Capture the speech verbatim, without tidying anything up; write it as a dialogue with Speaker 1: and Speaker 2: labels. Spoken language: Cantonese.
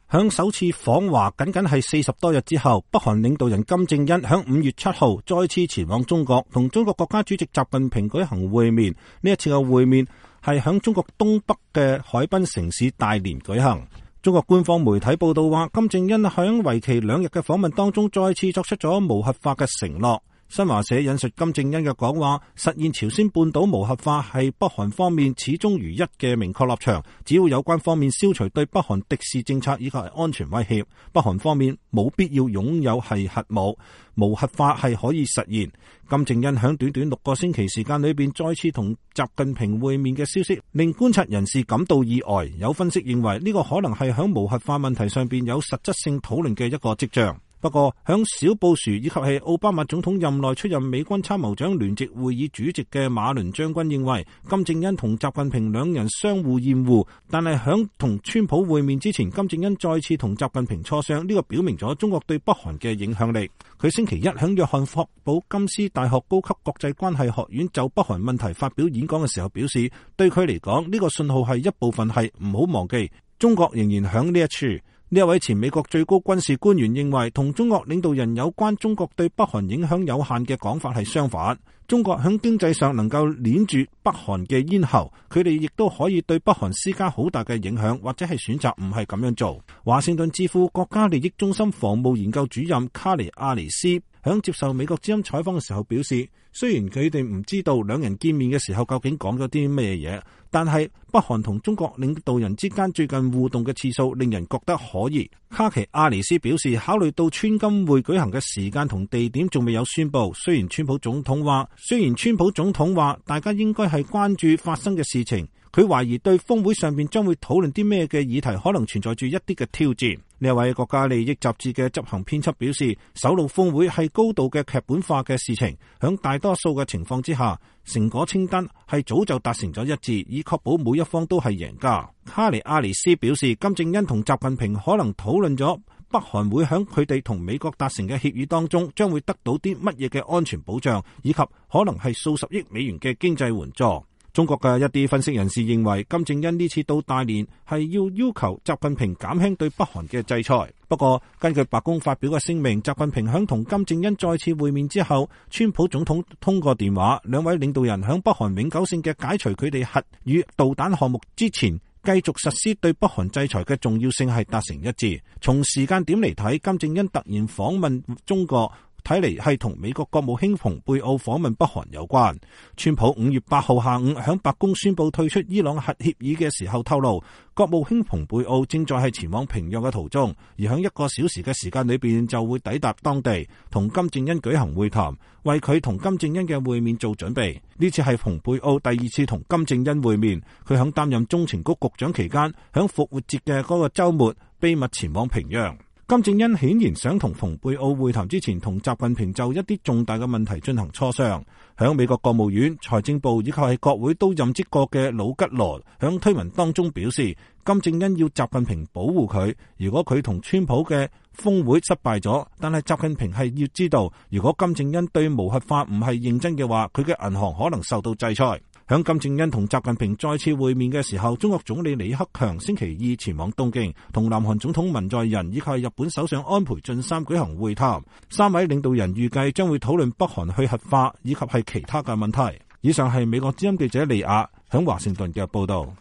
Speaker 1: 響首次訪華僅僅係四十多日之後，北韓領導人金正恩響五月七號再次前往中國，同中國國家主席習近平舉行會面。呢一次嘅會面係響中國東北嘅海濱城市大連舉行。中國官方媒體報道話，金正恩響為期兩日嘅訪問當中，再次作出咗無核化嘅承諾。新華社引述金正恩嘅講話，實現朝鮮半島無核化係北韓方面始終如一嘅明確立場。只要有關方面消除對北韓敵視政策以及係安全威脅，北韓方面冇必要擁有係核武，無核化係可以實現。金正恩響短短六個星期時間裏邊再次同習近平會面嘅消息，令觀察人士感到意外。有分析認為呢個可能係響無核化問題上邊有實質性討論嘅一個跡象。不過，響小布殊以及係奧巴馬總統任內出任美軍參謀長聯席會議主席嘅馬倫將軍認為，金正恩同習近平兩人相互厭惡，但係響同川普會面之前，金正恩再次同習近平磋商，呢個表明咗中國對北韓嘅影響力。佢星期一響約翰霍普金斯大學高級國際關係學院就北韓問題發表演講嘅時候表示，對佢嚟講，呢個信號係一部分係唔好忘記，中國仍然響呢一處。呢一位前美國最高軍事官員認為，同中國領導人有關中國對北韓影響有限嘅講法係相反。中國響經濟上能夠鏈住北韓嘅咽喉，佢哋亦都可以對北韓施加好大嘅影響，或者係選擇唔係咁樣做。華盛頓智庫國家利益中心防務研究主任卡尼亞尼斯響接受美國之音採訪嘅時候表示，雖然佢哋唔知道兩人見面嘅時候究竟講咗啲咩嘢，但係北韓同中國領導人之間最近互動嘅次數令人覺得可疑。卡奇亞尼斯表示，考慮到川金會舉行嘅時間同地點仲未有宣布，雖然川普總統話，雖然川普總統話大家應該係關注發生嘅事情，佢懷疑對峰會上面將會討論啲咩嘅議題，可能存在住一啲嘅挑戰。呢位國家利益雜誌嘅執行編輯表示，首腦峰會係高度嘅劇本化嘅事情，響大多數嘅情況之下，成果清單係早就達成咗一致，以確保每一方都係贏家。卡尼亞尼斯表示，金正恩同習近平可能討論咗北韓會響佢哋同美國達成嘅協議當中，將會得到啲乜嘢嘅安全保障，以及可能係數十億美元嘅經濟援助。中國嘅一啲分析人士認為，金正恩呢次到大連係要要求習近平減輕對北韓嘅制裁。不過，根據白宮發表嘅聲明，習近平響同金正恩再次會面之後，川普總統通過電話，兩位領導人響北韓永久性嘅解除佢哋核與導彈項目之前，繼續實施對北韓制裁嘅重要性係達成一致。從時間點嚟睇，金正恩突然訪問中國，睇嚟係同美國國務卿蓬佩奧訪問北韓有關。川普五月八號下午響白宮宣布退出伊朗核協議嘅時候透露，國務卿蓬佩奧正在係前往平壤嘅途中，而響一個小時嘅時間裏邊就會抵達當地，同金正恩舉行會談，為佢同金正恩嘅會面做準備。呢次係蓬佩奧第二次同金正恩會面，佢響擔任中情局局長期間，響復活節嘅嗰個週末秘密前往平壤。金正恩顯然想同蓬佩奧會談之前，同習近平就一啲重大嘅問題進行磋商。響美國國務院、財政部以及係國會都任職過嘅魯吉羅響推文當中表示，金正恩要習近平保護佢，如果佢同川普嘅峰會失敗咗，但係習近平係要知道，如果金正恩對無核化唔係認真嘅話，佢嘅銀行可能受到制裁。響金正恩同習近平再次會面嘅時候，中國總理李克強星期二前往東京，同南韓總統文在寅以及日本首相安倍晉三舉行會談。三位領導人預計將會討論北韓去核化以及係其他嘅問題。以上係美國之音記者利亞響華盛頓嘅報道。